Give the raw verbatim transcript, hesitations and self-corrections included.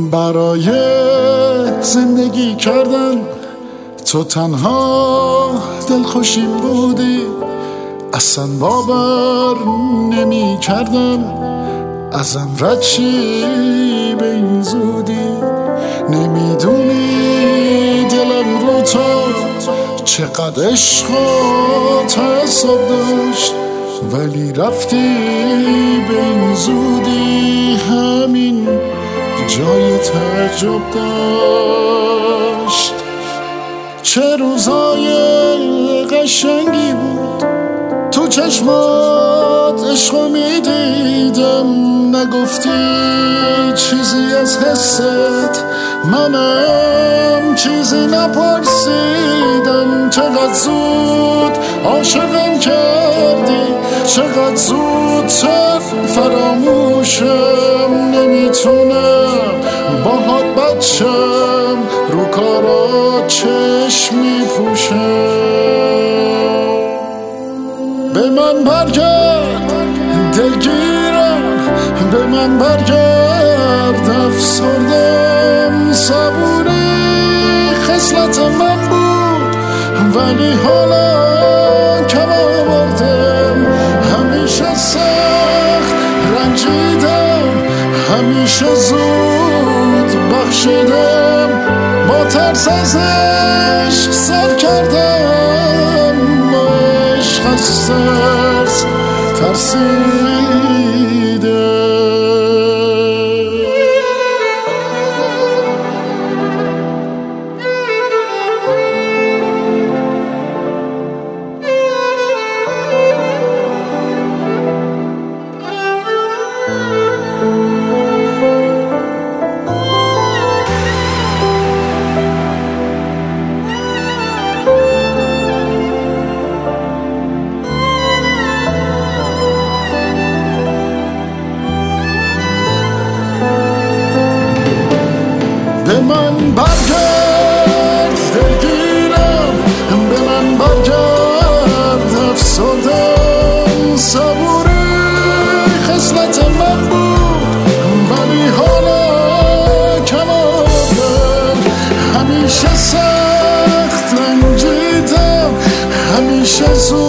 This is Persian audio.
برای زندگی کردن تو تنها دلخوشیم بودی، اصلا باور نمی کردم ازم رد چی به این زودی. نمیدونی دلم رو تو چقدر عشق و تعصب داشت، ولی رفتی به این زودی، همین جای تعجب داشت. چه روزای قشنگی بود تو چشمات عشقو میدیدم، نگفتی چیزی از حست، منم چیزی نپرسیدم. چقدر زود عاشقم کردی، چقدر زودتر فراموشم، نمیتونم باهات بچم، رو کارا چشم میپوشم. به من برگرد دلگیرم، به من برگرد افسردم، صبوری خصلت من بود ولی حالا کم آوردم. همیشه سخت رنجیدم، همیشه زود بخشیدم، با ترس از عشق سر کردم، با عشق از ترس ترسیدم. به من برگرد دلگیرم، به من برگرد افسردم، صبوری خصلت من بود ولی حالا کم آوردم. همیشه سخت رنجیدم، همیشه زود